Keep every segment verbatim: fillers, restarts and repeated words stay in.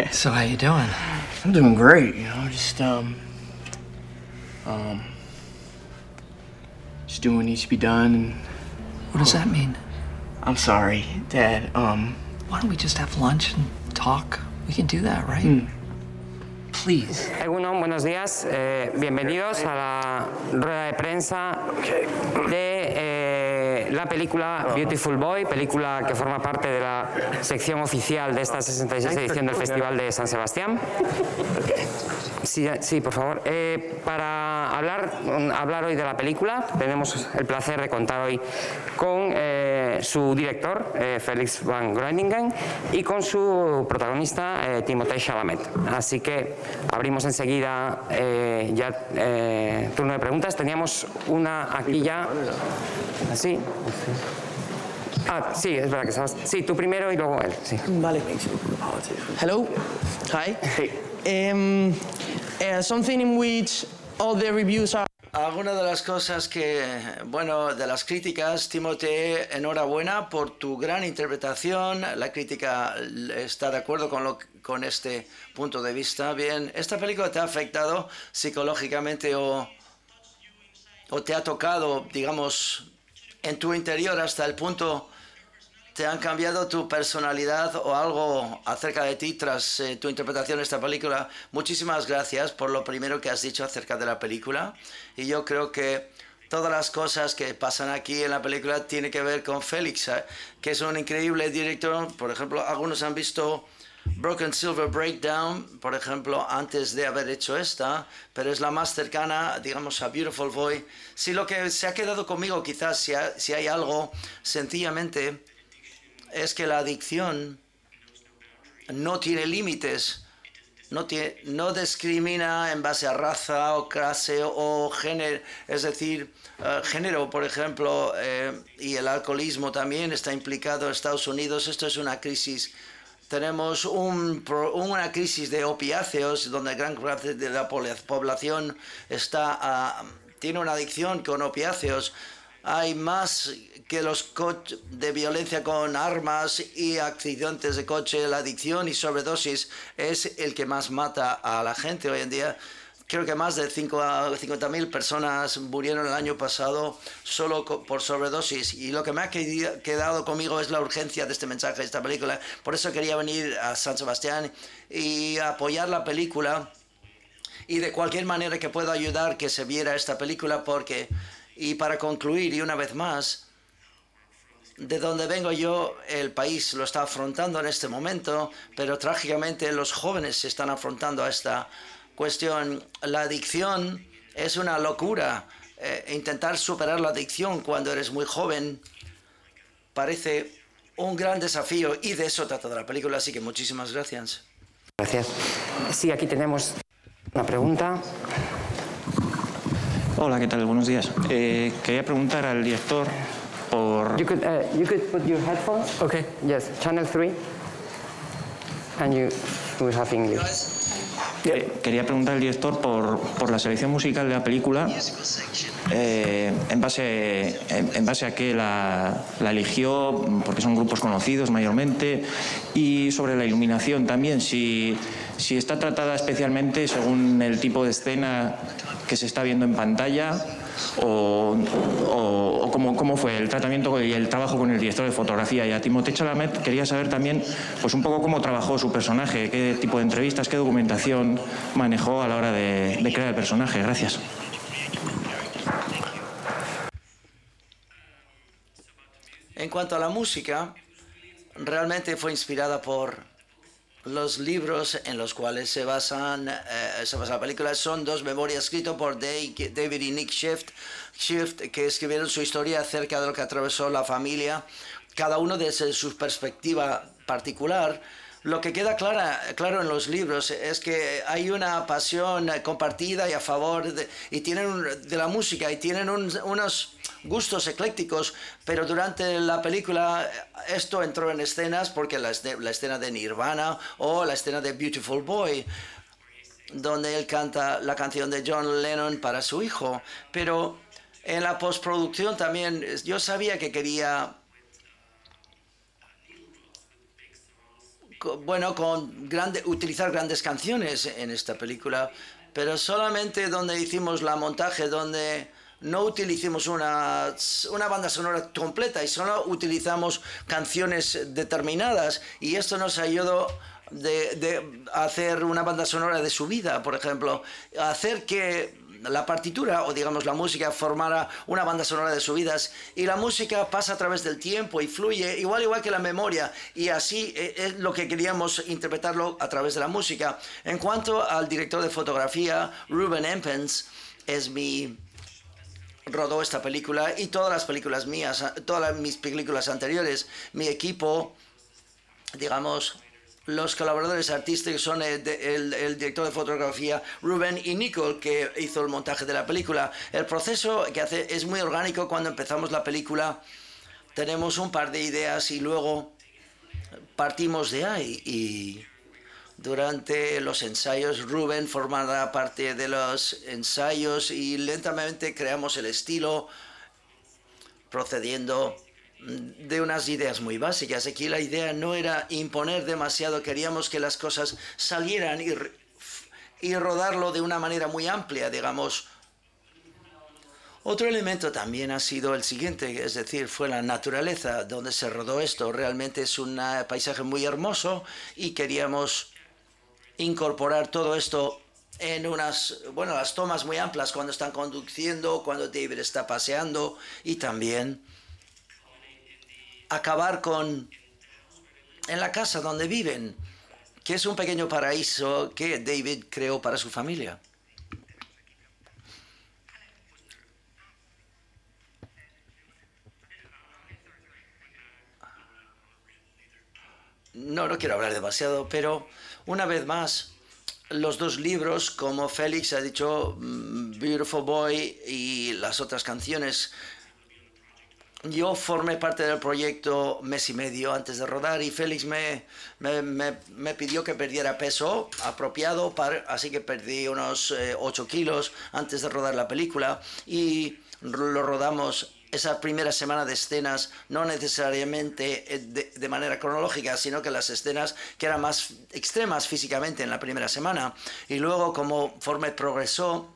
So how you doing? I'm doing great, you know, just, um, um, just doing what needs to be done. And What does that mean? I'm sorry, Dad, um... Why don't we just have lunch and talk? We can do that, right? Mm. Please. Egunon, buenos días. Eh, bienvenidos a la rueda de prensa de eh, la película Beautiful Boy, película que forma parte de la sección oficial de esta sesenta y seis edición del Festival de San Sebastián. Sí, sí, por favor. Eh, para hablar, hablar hoy de la película, tenemos el placer de contar hoy con eh, su director, eh, Felix van Groeningen, y con su protagonista, eh, Timothée Chalamet. Así que abrimos enseguida eh, ya eh, turno de preguntas. Teníamos una aquí ya. Así. Ah, sí, es verdad que estabas. Sí, tú primero y luego él. Sí. Vale. Hello. Hi. Um, uh, something in which all the reviews are. Algunas de las cosas que, bueno, de las críticas, Timothée, enhorabuena por tu gran interpretación. La crítica está de acuerdo con, lo, con este punto de vista. Bien, ¿esta película te ha afectado psicológicamente o, o te ha tocado, digamos, en tu interior hasta el punto, te han cambiado tu personalidad o algo acerca de ti tras eh, tu interpretación de esta película? Muchísimas gracias por lo primero que has dicho acerca de la película. Y yo creo que todas las cosas que pasan aquí en la película tienen que ver con Félix, ¿eh? que es un increíble director. Por ejemplo, algunos han visto Broken Silver Breakdown, por ejemplo, antes de haber hecho esta, pero es la más cercana, digamos, a Beautiful Boy. Si lo que se ha quedado conmigo, quizás, si, ha, si hay algo, sencillamente, es que la adicción no tiene límites, no, tiene, no discrimina en base a raza o clase o género, es decir, uh, género, por ejemplo, eh, y el alcoholismo también está implicado en Estados Unidos. Esto es una crisis. Tenemos un, una crisis de opiáceos donde gran parte de la población está, uh, tiene una adicción con opiáceos. Hay más que los coches de violencia con armas y accidentes de coche. La adicción y sobredosis es el que más mata a la gente hoy en día. Creo que más de cincuenta mil personas murieron el año pasado solo por sobredosis. Y lo que me ha quedado conmigo es la urgencia de este mensaje, de esta película. Por eso quería venir a San Sebastián y apoyar la película. Y de cualquier manera que pueda ayudar que se viera esta película, porque... Y para concluir, y una vez más, de donde vengo yo, el país lo está afrontando en este momento, pero trágicamente los jóvenes se están afrontando a esta cuestión. La adicción es una locura. Eh, intentar superar la adicción cuando eres muy joven parece un gran desafío, y de eso trata de la película, así que muchísimas gracias. Gracias. Sí, aquí tenemos una pregunta. Hola, ¿qué tal? Buenos días. Eh, quería preguntar al director por... You could, uh, you could put your headphones. Okay. Yes, channel three. And you will have English. Eh, quería preguntar al director por, por la selección musical de la película, eh, en, base, en, en base a qué la, la eligió, porque son grupos conocidos mayormente, y sobre la iluminación también, si, si está tratada especialmente según el tipo de escena que se está viendo en pantalla, o, o, o cómo, cómo fue el tratamiento y el trabajo con el director de fotografía. Y a Timothée Chalamet quería saber también pues un poco cómo trabajó su personaje, qué tipo de entrevistas, qué documentación manejó a la hora de, de crear el personaje. Gracias. En cuanto a la música, realmente fue inspirada por los libros en los cuales se basan eh, se basa la película. Son dos memorias escritas por David y Nick Shift, Shift, que escribieron su historia acerca de lo que atravesó la familia, cada uno desde su perspectiva particular. Lo que queda clara, claro en los libros es que hay una pasión compartida y a favor de, y tienen un, de la música, y tienen un, unos gustos eclécticos, pero durante la película esto entró en escenas, porque la, la escena de Nirvana o la escena de Beautiful Boy, donde él canta la canción de John Lennon para su hijo. Pero en la postproducción también yo sabía que quería bueno, con grande, utilizar grandes canciones en esta película, pero solamente donde hicimos la montaje, donde no utilizamos una, una banda sonora completa y solo utilizamos canciones determinadas, y esto nos ayudó de, de hacer una banda sonora de su vida, por ejemplo, hacer que la partitura o digamos la música formara una banda sonora de sus vidas, y la música pasa a través del tiempo y fluye igual igual que la memoria, y así es lo que queríamos interpretarlo a través de la música. En cuanto al director de fotografía, Ruben Empens es mi rodó esta película y todas las películas mías, todas las, mis películas anteriores. Mi equipo, digamos, los colaboradores artísticos son el, el, el director de fotografía Ruben y Nicole, que hizo el montaje de la película. El proceso que hace es muy orgánico. Cuando empezamos la película tenemos un par de ideas y luego partimos de ahí, y durante los ensayos Ruben formará parte de los ensayos y lentamente creamos el estilo procediendo de unas ideas muy básicas. Aquí la idea no era imponer demasiado, queríamos que las cosas salieran y, y rodarlo de una manera muy amplia, digamos. Otro elemento también ha sido el siguiente, es decir, fue la naturaleza donde se rodó esto. Realmente es un paisaje muy hermoso y queríamos incorporar todo esto en unas, bueno, las tomas muy amplias cuando están conduciendo, cuando David está paseando, y también acabar con en la casa donde viven, que es un pequeño paraíso que David creó para su familia. No, no quiero hablar demasiado, pero una vez más, los dos libros, como Félix ha dicho, Beautiful Boy y las otras canciones, yo formé parte del proyecto mes y medio antes de rodar, y Félix me, me, me, me pidió que perdiera peso apropiado, para, así que perdí unos eh, ocho kilos antes de rodar la película, y lo rodamos esa primera semana de escenas, no necesariamente de, de manera cronológica, sino que las escenas que eran más extremas físicamente en la primera semana, y luego conforme progresó,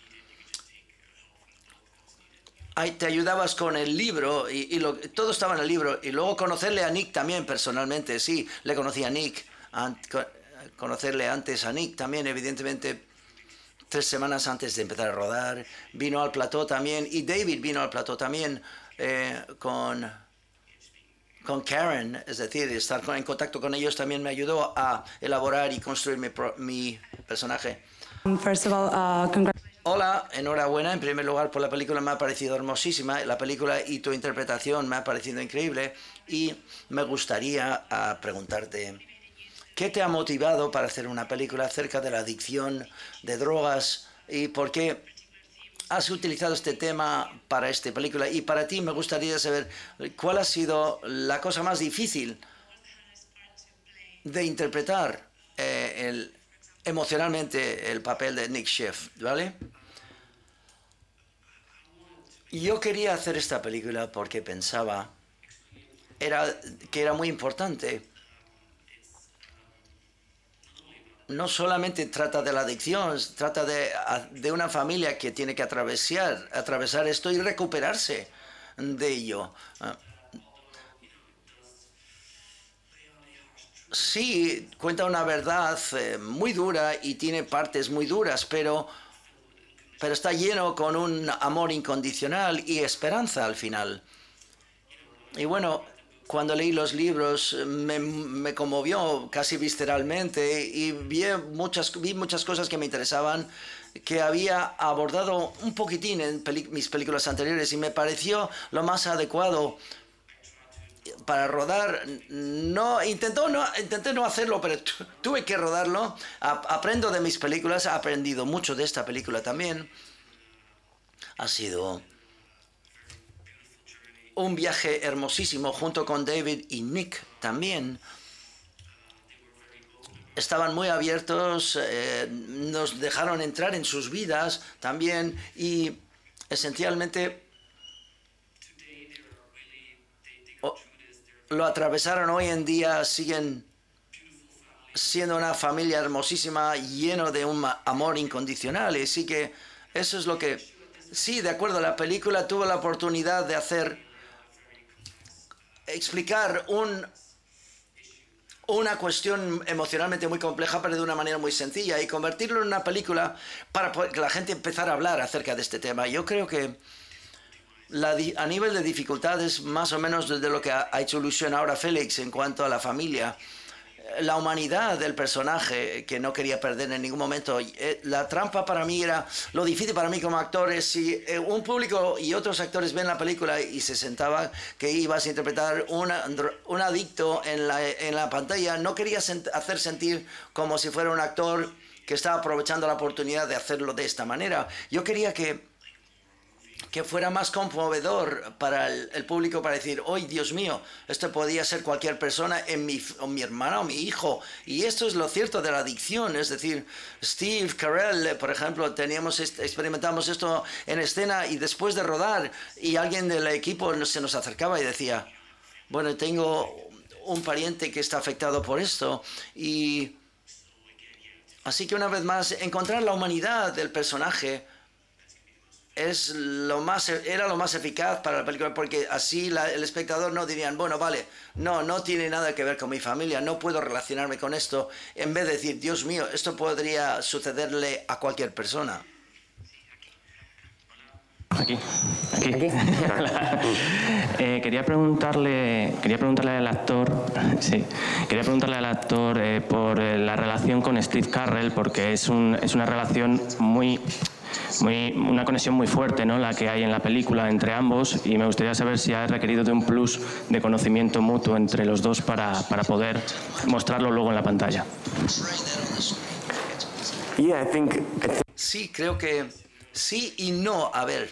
ahí te ayudabas con el libro y, y lo, todo estaba en el libro, y luego conocerle a Nick también personalmente. Sí, le conocí a Nick, an, conocerle antes a Nick también, evidentemente, tres semanas antes de empezar a rodar. Vino al plató también, y David vino al plató también eh, con, con Karen, es decir, estar con, en contacto con ellos también me ayudó a elaborar y construir mi, mi personaje. First of all, uh, congratulations. Hola, enhorabuena en primer lugar por la película, me ha parecido hermosísima, la película y tu interpretación me ha parecido increíble, y me gustaría uh, preguntarte, ¿qué te ha motivado para hacer una película acerca de la adicción de drogas, y por qué has utilizado este tema para esta película? Y para ti me gustaría saber cuál ha sido la cosa más difícil de interpretar eh, el, emocionalmente el papel de Nick Schiff, ¿vale? Yo quería hacer esta película porque pensaba era, que era muy importante. No solamente trata de la adicción, trata de, de una familia que tiene que atravesar, atravesar esto y recuperarse de ello. Sí, cuenta una verdad eh, muy dura y tiene partes muy duras, pero, pero está lleno con un amor incondicional y esperanza al final. Y bueno, cuando leí los libros me, me conmovió casi visceralmente, y vi muchas, vi muchas cosas que me interesaban, que había abordado un poquitín en peli mis películas anteriores, y me pareció lo más adecuado para rodar. No, intentó no, intenté no hacerlo, pero tu, tuve que rodarlo. A, aprendo de mis películas, he aprendido mucho de esta película también. Ha sido un viaje hermosísimo junto con David y Nick también. Estaban muy abiertos, eh, nos dejaron entrar en sus vidas también, y esencialmente oh, lo atravesaron. Hoy en día siguen siendo una familia hermosísima, lleno de un amor incondicional. Y sí que eso es lo que... Sí, de acuerdo, la película tuvo la oportunidad de hacer... explicar un... una cuestión emocionalmente muy compleja, pero de una manera muy sencilla, y convertirlo en una película para que la gente empezara a hablar acerca de este tema. Yo creo que la, a nivel de dificultades, más o menos de lo que ha, ha hecho ilusión ahora Félix en cuanto a la familia, la humanidad del personaje que no quería perder en ningún momento. La trampa para mí era, lo difícil para mí como actor es si un público y otros actores ven la película y se sentaba que ibas a interpretar una, un adicto en la, en la pantalla, no quería sent, hacer sentir como si fuera un actor que estaba aprovechando la oportunidad de hacerlo de esta manera. Yo quería que que fuera más conmovedor para el, el público, para decir, ¡ay, Dios mío! Esto podía ser cualquier persona, en mi, o mi hermana o mi hijo. Y esto es lo cierto de la adicción. Es decir, Steve Carell, por ejemplo, teníamos experimentamos esto en escena, y después de rodar, y alguien del equipo se nos acercaba y decía, bueno, tengo un pariente que está afectado por esto. Y así que una vez más, encontrar la humanidad del personaje es lo más, era lo más eficaz para la película, porque así la, el espectador no dirían, bueno, vale, no, no tiene nada que ver con mi familia, no puedo relacionarme con esto, en vez de decir, Dios mío, esto podría sucederle a cualquier persona. Aquí, aquí. aquí. eh, quería preguntarle, quería preguntarle al actor, sí, quería preguntarle al actor eh, por eh, la relación con Steve Carell, porque es un, es una relación muy Muy, una conexión muy fuerte, ¿no?, la que hay en la película entre ambos, y me gustaría saber si ha requerido de un plus de conocimiento mutuo entre los dos para, para poder mostrarlo luego en la pantalla. Yeah, I think, I think... Sí, creo que sí y no. A ver,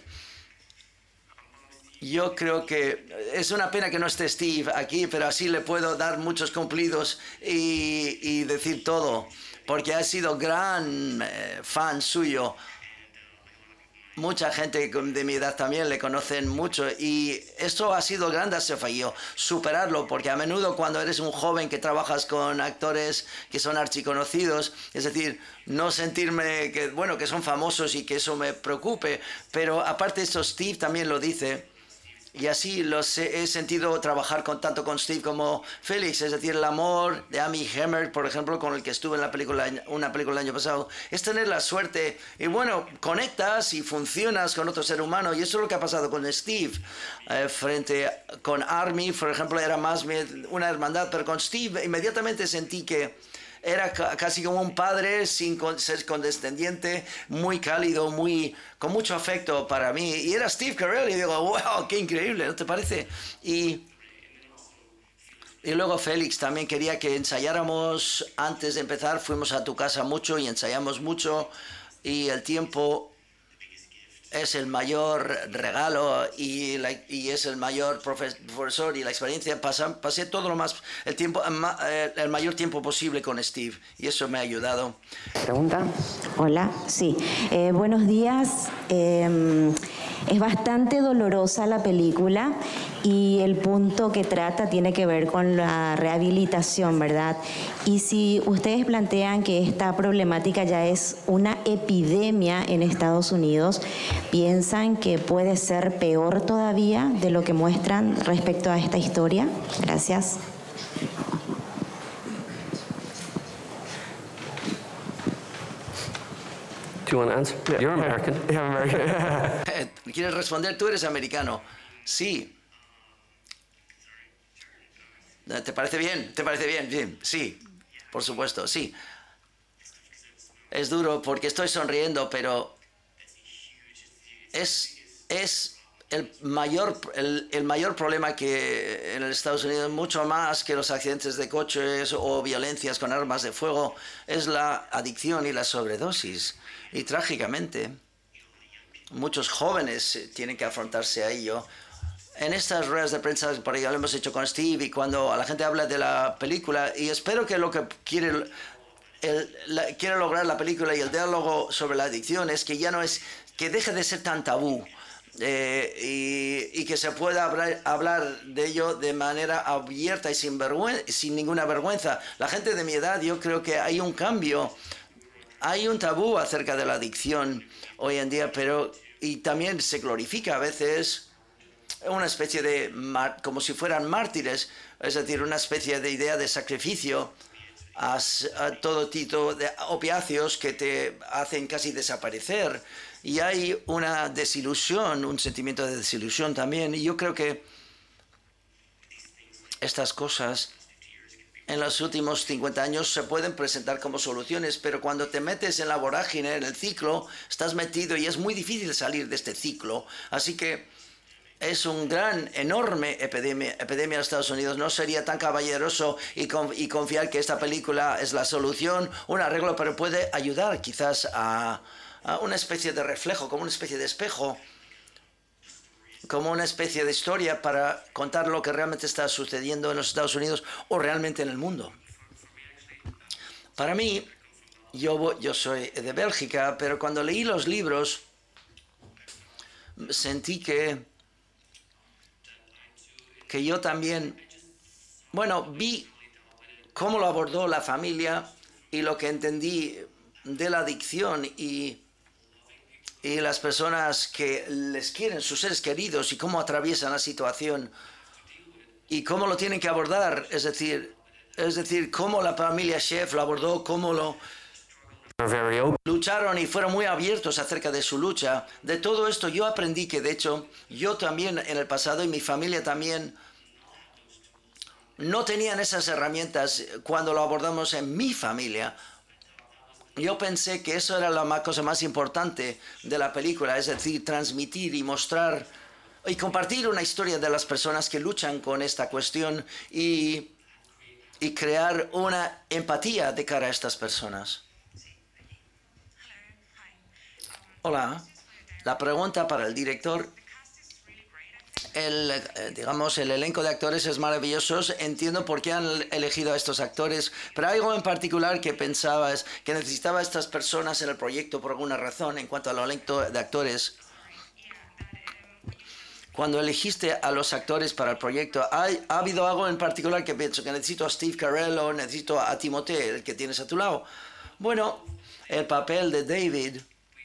yo creo que es una pena que no esté Steve aquí, pero así le puedo dar muchos cumplidos y, y decir todo, porque ha sido gran eh, fan suyo. Mucha gente de mi edad también le conocen mucho, y esto ha sido grande desafío, superarlo, porque a menudo cuando eres un joven que trabajas con actores que son archiconocidos, es decir, no sentirme que, bueno, que son famosos y que eso me preocupe, pero aparte de eso Steve también lo dice. Y así los he, he sentido trabajar con, tanto con Steve como Félix, es decir, el amor de Amy Hemmer, por ejemplo, con el que estuve en la película, una película el año pasado, es tener la suerte, y bueno, conectas y funcionas con otro ser humano, y eso es lo que ha pasado con Steve. Eh, frente a, con Army, por ejemplo, era más una hermandad, pero con Steve inmediatamente sentí que era casi como un padre, sin ser condescendiente, muy cálido, muy, con mucho afecto para mí. Y era Steve Carell, y digo, wow, qué increíble, ¿no te parece? Y, y luego Félix también quería que ensayáramos antes de empezar. Fuimos a tu casa mucho y ensayamos mucho, y el tiempo es el mayor regalo, y, la, y es el mayor profesor, y la experiencia. Pasé, pasé todo lo más, el tiempo, el mayor tiempo posible con Steve, y eso me ha ayudado. ¿Pregunta? Hola, sí. Eh, buenos días. Eh, es bastante dolorosa la película, y el punto que trata tiene que ver con la rehabilitación, ¿verdad? Y si ustedes plantean que esta problemática ya es una epidemia en Estados Unidos, ¿piensan que puede ser peor todavía de lo que muestran respecto a esta historia? Gracias. Do you want to answer? Yeah, you're American. Yeah, I'm American. ¿Quieres responder? Tú eres americano. Sí. ¿Te parece bien? ¿Te parece bien? Bien. Sí, por supuesto, sí. Es duro porque estoy sonriendo, pero es, es el, mayor, el, el mayor problema que en los Estados Unidos, mucho más que los accidentes de coches o violencias con armas de fuego, es la adicción y la sobredosis. Y trágicamente, muchos jóvenes tienen que afrontarse a ello. En estas ruedas de prensa, por ejemplo, lo hemos hecho con Steve, y cuando la gente habla de la película, y espero que lo que quiere, el, la, quiere lograr la película y el diálogo sobre la adicción es que ya no es, que deje de ser tan tabú. eh, y, y que se pueda hablar, hablar de ello de manera abierta y sin, sin ninguna vergüenza. La gente de mi edad, yo creo que hay un cambio, hay un tabú acerca de la adicción hoy en día, pero y también se glorifica a veces una especie de, como si fueran mártires, es decir, una especie de idea de sacrificio a, a todo tipo de opiáceos que te hacen casi desaparecer. Y hay una desilusión, un sentimiento de desilusión también. Y yo creo que estas cosas en los últimos cincuenta años se pueden presentar como soluciones, pero cuando te metes en la vorágine, en el ciclo, estás metido y es muy difícil salir de este ciclo. Así que es un gran, enorme epidemia, epidemia en Estados Unidos. No sería tan caballeroso y, con, y confiar que esta película es la solución, un arreglo, pero puede ayudar quizás a, a una especie de reflejo, como una especie de espejo, como una especie de historia para contar lo que realmente está sucediendo en los Estados Unidos o realmente en el mundo. Para mí, yo, yo soy de Bélgica, pero cuando leí los libros sentí que, que yo también, bueno, vi cómo lo abordó la familia y lo que entendí de la adicción y y las personas que les quieren, sus seres queridos, y cómo atraviesan la situación y cómo lo tienen que abordar, es decir, es decir, cómo la familia Schaef lo abordó, cómo lo lucharon y fueron muy abiertos acerca de su lucha. De todo esto yo aprendí que, de hecho, yo también en el pasado y mi familia también no tenían esas herramientas cuando lo abordamos en mi familia. Yo pensé que eso era la cosa más importante de la película, es decir, transmitir y mostrar y compartir una historia de las personas que luchan con esta cuestión y, y crear una empatía de cara a estas personas. Hola, la pregunta para el director. El, digamos, el elenco de actores es maravilloso. Entiendo por qué han elegido a estos actores, pero hay algo en particular que pensaba es que necesitaba a estas personas en el proyecto por alguna razón en cuanto al elenco de actores. Cuando elegiste a los actores para el proyecto, ¿hay, ¿ha habido algo en particular que pienso que necesito a Steve Carell o necesito a Timothée, el que tienes a tu lado? Bueno, el papel de David,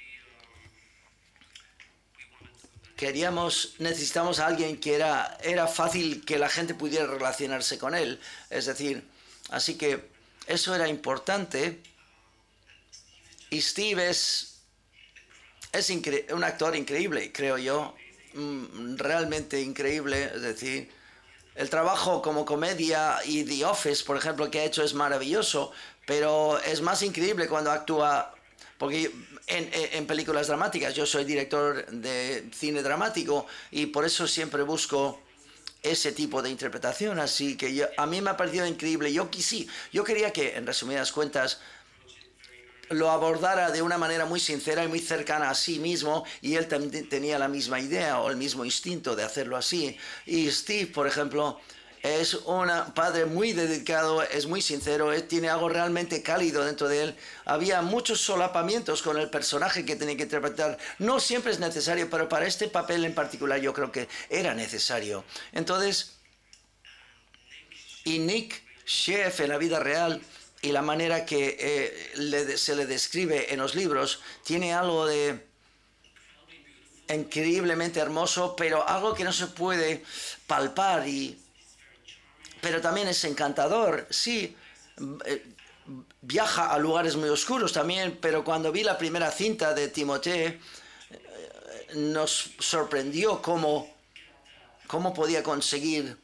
queríamos, necesitamos a alguien que era, era fácil que la gente pudiera relacionarse con él. Es decir, así que eso era importante. Y Steve es, es un actor increíble, creo yo. Realmente increíble. Es decir, el trabajo como comedia y The Office, por ejemplo, que ha hecho es maravilloso. Pero es más increíble cuando actúa... Porque en, en películas dramáticas, yo soy director de cine dramático y por eso siempre busco ese tipo de interpretación. Así que yo, a mí me ha parecido increíble. Yo quisí, yo quería que, en resumidas cuentas, lo abordara de una manera muy sincera y muy cercana a sí mismo, y él también tenía la misma idea o el mismo instinto de hacerlo así. Y Steve, por ejemplo, es un padre muy dedicado, es muy sincero, él tiene algo realmente cálido dentro de él. Había muchos solapamientos con el personaje que tenía que interpretar. No siempre es necesario, pero para este papel en particular yo creo que era necesario. Entonces, y Nick Schaef en la vida real y la manera que eh, le, se le describe en los libros, tiene algo de increíblemente hermoso, pero algo que no se puede palpar y... pero también es encantador, sí, eh, viaja a lugares muy oscuros también, pero cuando vi la primera cinta de Timothée, eh, nos sorprendió cómo, cómo podía conseguir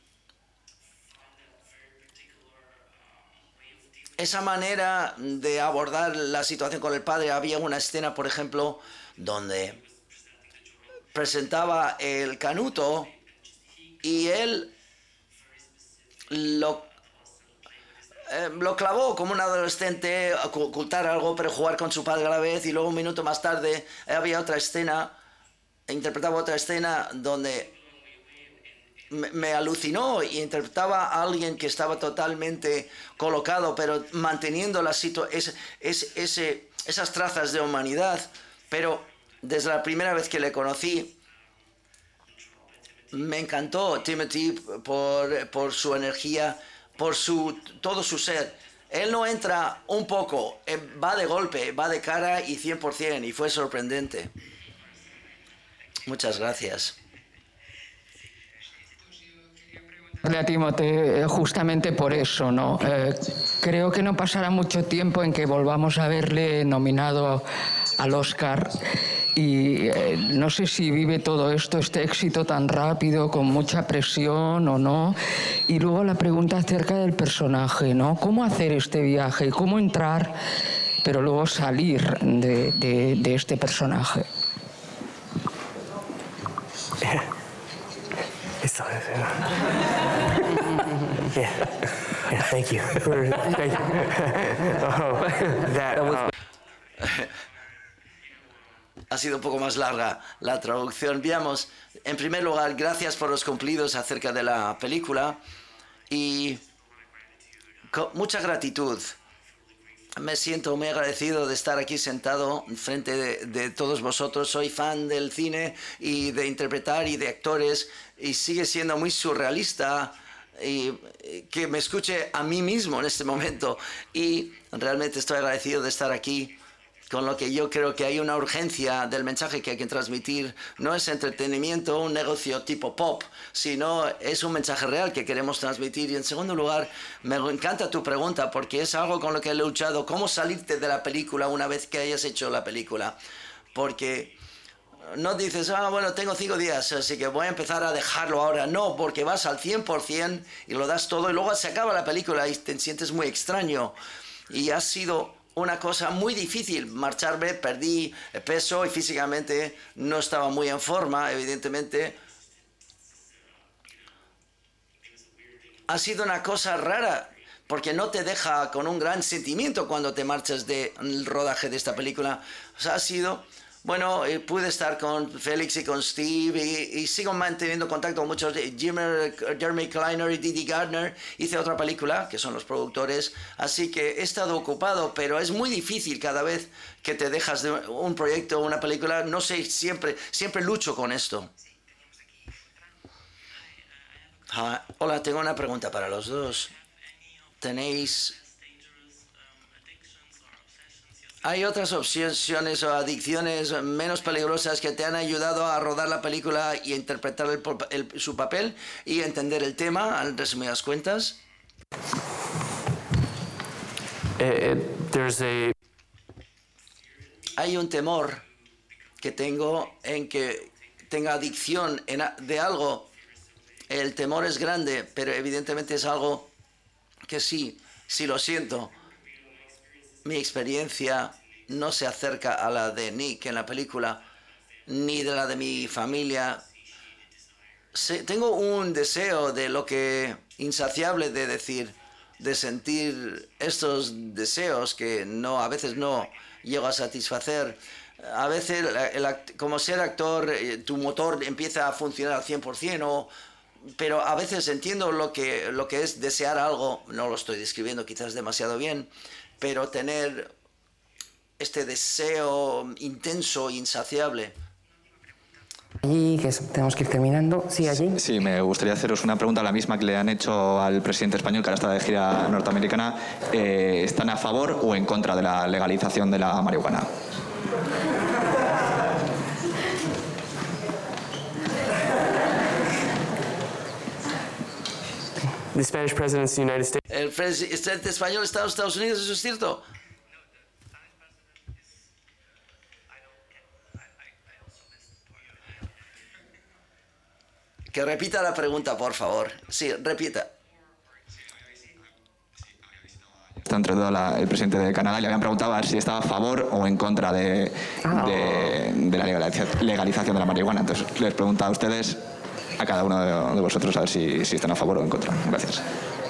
esa manera de abordar la situación con el padre. Había una escena, por ejemplo, donde presentaba el canuto y él Lo, eh, lo clavó como un adolescente, ocultar algo, pero jugar con su padre a la vez. Y luego un minuto más tarde había otra escena, interpretaba otra escena donde me, me alucinó y interpretaba a alguien que estaba totalmente colocado, pero manteniendo la situa ese, ese, ese, esas trazas de humanidad. Pero desde la primera vez que le conocí, Me encantó Timothy por, por su energía, por su, todo su ser. Él no entra un poco, va de golpe, va de cara y cien por cien, y fue sorprendente. Muchas gracias. A Timothée, justamente por eso, ¿no? Eh, creo que no pasará mucho tiempo en que volvamos a verle nominado al Oscar y eh, no sé si vive todo esto, este éxito tan rápido, con mucha presión o no. Y luego la pregunta acerca del personaje, ¿no? ¿Cómo hacer este viaje? ¿Cómo entrar, pero luego salir de, de, de este personaje? It's all yeah. Yeah, thank you. Thank you. Oh, that, uh... Ha sido un poco más larga la traducción. Veamos, en primer lugar, gracias por los cumplidos acerca de la película y con mucha gratitud. Me siento muy agradecido de estar aquí sentado frente de, de todos vosotros. Soy fan del cine y de interpretar y de actores y sigue siendo muy surrealista y que me escuche a mí mismo en este momento. Y realmente estoy agradecido de estar aquí, con lo que yo creo que hay una urgencia del mensaje que hay que transmitir. No es entretenimiento, un negocio tipo pop, sino es un mensaje real que queremos transmitir. Y en segundo lugar, me encanta tu pregunta porque es algo con lo que he luchado. ¿Cómo salirte de la película una vez que hayas hecho la película? Porque no dices, ah, bueno, tengo cinco días, así que voy a empezar a dejarlo ahora. No, porque vas al cien por cien y lo das todo y luego se acaba la película y te sientes muy extraño. Y ha sido una cosa muy difícil marcharme, perdí peso y físicamente no estaba muy en forma, evidentemente. Ha sido una cosa rara porque no te deja con un gran sentimiento cuando te marchas del rodaje de esta película. O sea, ha sido... Bueno, eh, pude estar con Félix y con Steve y, y sigo manteniendo contacto con muchos, Jimmy, Jeremy Kleiner y Didi Gardner. Hice otra película, que son los productores, así que he estado ocupado, pero es muy difícil cada vez que te dejas de un proyecto o una película. No sé, siempre, siempre lucho con esto. Ah, hola, tengo una pregunta para los dos. ¿Tenéis... ¿Hay otras obsesiones o adicciones menos peligrosas que te han ayudado a rodar la película y a interpretar el, el, su papel y entender el tema, en resumidas cuentas? Uh, there's a... Hay un temor que tengo en que tenga adicción en, de algo. El temor es grande, pero evidentemente es algo que sí, sí lo siento. Mi experiencia no se acerca a la de Nick en la película, ni de la de mi familia. Se, tengo un deseo de lo que insaciable de decir, de sentir estos deseos que no, a veces no llego a satisfacer. A veces, el, el, como ser actor, tu motor empieza a funcionar al cien por cien, o, pero a veces entiendo lo que, lo que es desear algo, no lo estoy describiendo quizás demasiado bien, pero tener este deseo intenso e insaciable. Y que tenemos que ir terminando. Sí, allí. Sí, me gustaría haceros una pregunta, la misma que le han hecho al presidente español, que ahora está de gira norteamericana. Eh, ¿Están a favor o en contra de la legalización de la marihuana? The Spanish president of the United States. El presidente español está en los Estados Unidos, ¿eso es cierto? Que repita la pregunta, por favor. Sí, repita. Está entre todo la, el presidente de Canadá y le habían preguntado a ver si estaba a favor o en contra de, Ah. de, de la legalización, legalización de la marihuana. Entonces les preguntaba a ustedes, a cada uno de, de vosotros, a ver si, si están a favor o en contra. Gracias.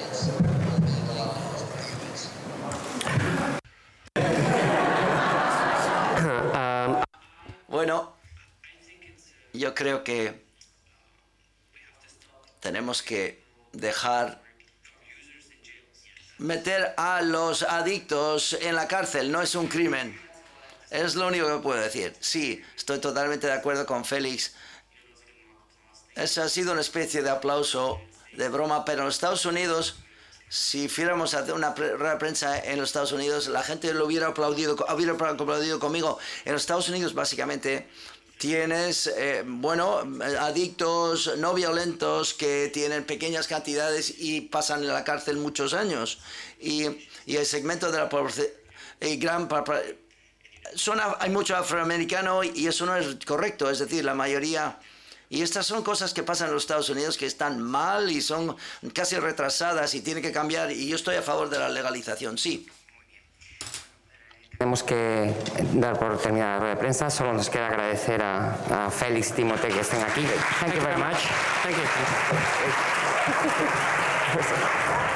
Bueno, yo creo que tenemos que dejar meter a los adictos en la cárcel. No es un crimen. Es lo único que puedo decir. Sí, estoy totalmente de acuerdo con Félix. esa ha sido una especie de aplauso, de broma, pero en los Estados Unidos, si fuéramos a hacer una rueda de prensa en los Estados Unidos, la gente lo hubiera aplaudido, hubiera aplaudido conmigo. En los Estados Unidos, básicamente, tienes, eh, bueno, adictos no violentos que tienen pequeñas cantidades y pasan en la cárcel muchos años. Y, y el segmento de la población, gran, son, hay mucho afroamericano y eso no es correcto, es decir, la mayoría... Y estas son cosas que pasan en los Estados Unidos que están mal y son casi retrasadas y tienen que cambiar. Y yo estoy a favor de la legalización, sí. Tenemos que dar por terminada la rueda de prensa. Solo nos queda agradecer a, a Félix y Timothée que estén aquí. Thank you very much. Thank you.